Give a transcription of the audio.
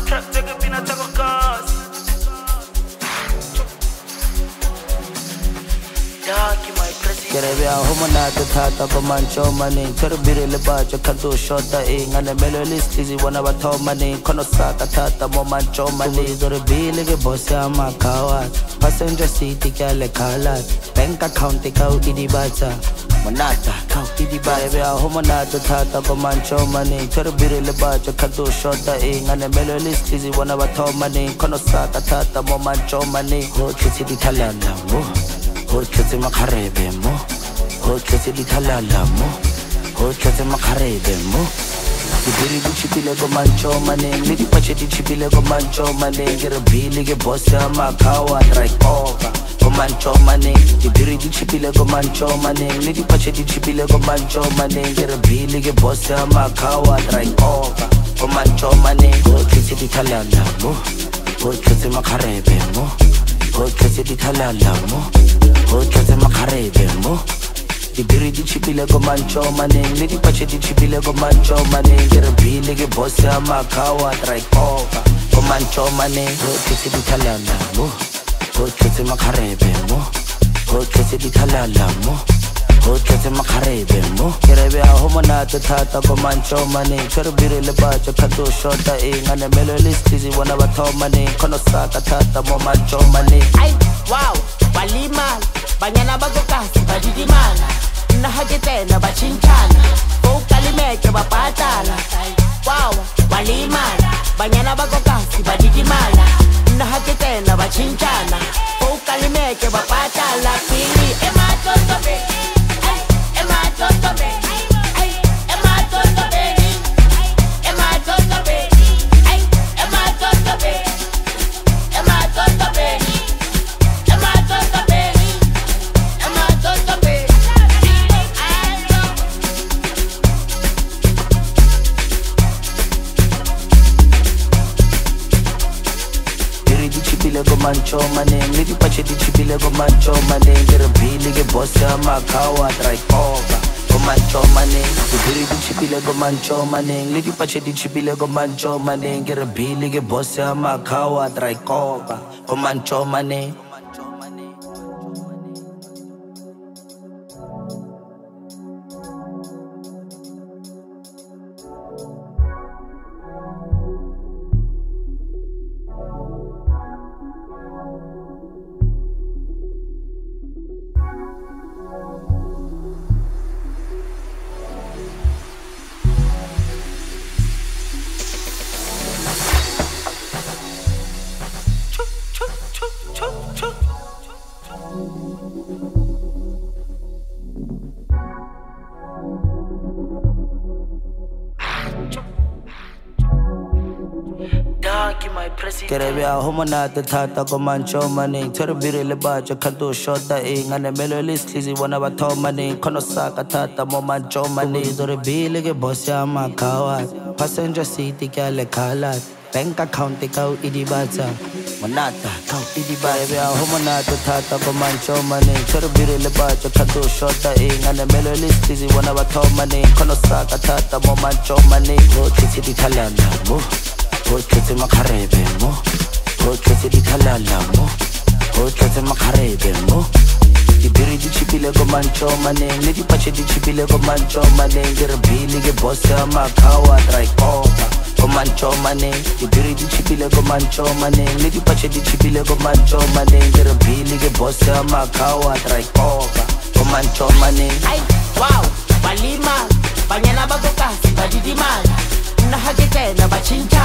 Kerebia homonata tata komancho mani Terbiri lebaja kadu shota ngane melolist tizi wana bato mani Kono saka tata momancho mani Zore bilige bosse ama kawat Passenger seat kale kalat Bank account kau idibata Monata kau idibata Kerebia homonata tata komancho mani Terbiri lebaja kadu shota ngane melolist tizi wana bato mani Kono saka tata momancho mani Ho chiti di talanda mo Ho chete makarebe mo Ho chete di talala mo Ho chete makarebe mo Dibiri di chipile go mancho mane Midi pache di chipile go mancho mane Gira bili ge bosse ama kawa Drike over go mancho mane Dibiri di chipile go mancho mane Midi pache di chipile go mancho mane Gira bili ge bosse ama kawa Drike over go mancho mane Ho chete di talala mo Ho chete makarebe mo Ho chete di talala mo Ho chete makarebe mo Dibiri di chipile go mancho mane Midi pache di chipile go mancho mane Gira bili ge bosse ama kawa Drike over go mancho mane Ho chete di talala mo Ho chete makarebe mo Ho chete di talala mo Ho chete makarebe mo Kerebia homonata tata go mancho mane Terbiri lebaja kadu shota ngane melolist tizi wana bato mane Kono saka tata mo mancho mane Ay, wow, balima Banyana bagokasi badidimana Nahagitena bachinchana Ukalimeke bapatala Wow, walimana Banyana bagokasi badidimana Nahagitena bachinchana Ukalimeke bapatala Pili, ema totobe Ema totobe Ema totobe Ema totobe Ema totobe Ema totobe Go mancho mane Midi pache di chipile go mancho mane Gira bili ge bosse ama kawa Drike over go mancho mane Dibiri di chipile go mancho mane Midi pache di chipile go mancho mane Gira bili ge bosse ama kawa Drike over go mancho mane Kerebia homonata tata go mancho mane Terbiri lebaja kadu shota ngane melolist tizi wana bato mane Kono saka tata mo mancho mane Zore bili ge bosse ama kawat Passenger seat kale kalat Bank account kau idibata Monata kau idibata Kerebia homonata tata go mancho mane Terbiri lebaja kadu shota ngane melolist tizi wana bato mane Kono saka tata mo mancho mane Ho chete di talala mo Ho chete makarebe mo Ho chete di talala mo Ho chete makarebe mo Dibiri di chipile go mancho mane Midi pache di chipile go mancho mane Gira bili ge bosse ama kawa Drike over go mancho mane Dibiri di chipile go mancho mane Midi pache di chipile go mancho mane Gira bili ge bosse ama kawa Drike over go mancho mane Ay, wow, balima Banyana bagokasi badidimana Nahagitena bachinchana